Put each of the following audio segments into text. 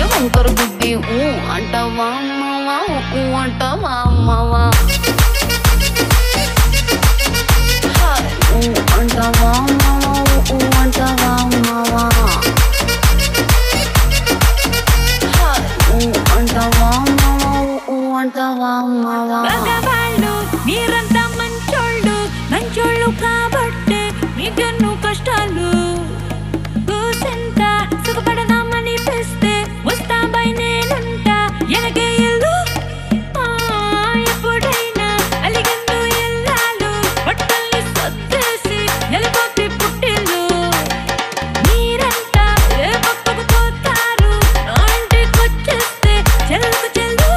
వంకర బుద్ధి అంటావా మావా అంటావా మావా అంటావా మావా అంటావా మావా అంటావా మావా అంటావా మావా మగవాళ్ళు మీరంతా మంచోళ్ళు మంచోళ్ళు కాబట్టే మీకెన్నో కష్టాలు కూసెంత సుఖపడదామని పిస్తే వస్తాబై నేనుంటా ఎనకే ఇల్లు ఎప్పుడైనా అలిగందు ఇల్లాలు బట్టల్ని సర్దేసి నెలకొద్ది పుట్టిల్లు మీరంతా ఏ పక్కకు పోతారు నా ఇంటికొచ్చేస్తే చెల్లుకు చెల్లు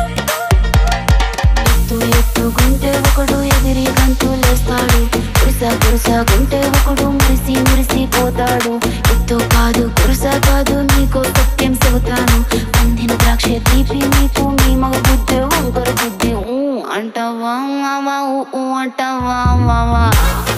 ఎత్తుకుంటే ఒకడు ఎగిరి గంతులేస్తాడు కురుసగుంటే ఒకడు మురిసిపోతాడు ఎత్తు కాదు కురుస కాదు నీకో సత్యం చెబుతాను అందిన ద్రాక్ష తీపి మీకు మీ మగ బుద్ధి వంకర బుద్ధి అంటావా మావా అంటావా మావా